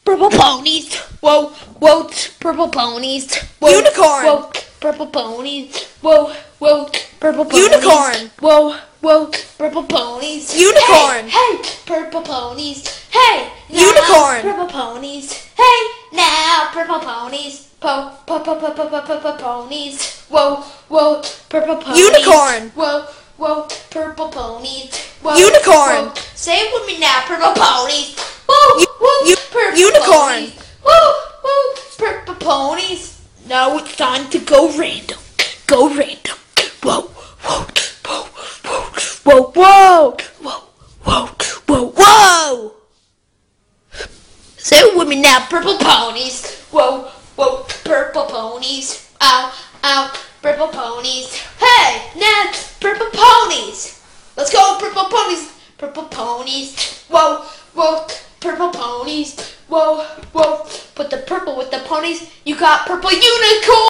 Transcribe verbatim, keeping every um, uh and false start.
Purple ponies. Whoa, whoa, purple ponies. Whoa, Unicorn. Whoa, purple ponies. Whoa, whoa, purple ponies. Unicorn. Whoa, whoa, purple ponies. Unicorn. Hey, hey, purple ponies. Hey, now, Unicorn. Purple ponies. Hey, now, purple ponies. Po, po, po, po, po, po, po, po, ponies. Whoa, whoa, purple ponies. Unicorn. Whoa, whoa, purple ponies. Whoa, Unicorn. Whoa. Say it with me now, purple ponies. Whoa, U- whoa, u- purple unicorn. ponies. Whoa, whoa, purple ponies. Now it's time to go random. Go random. Whoa, whoa, whoa, whoa, whoa, whoa, whoa, whoa, whoa. Say it with me now, purple ponies. Whoa, whoa, purple ponies. Ow, ow, purple ponies. Hey, now purple ponies. Let's go, purple ponies. Purple ponies. Whoa, whoa, purple ponies. Whoa, whoa. Put the purple with the ponies. You got purple unicorn.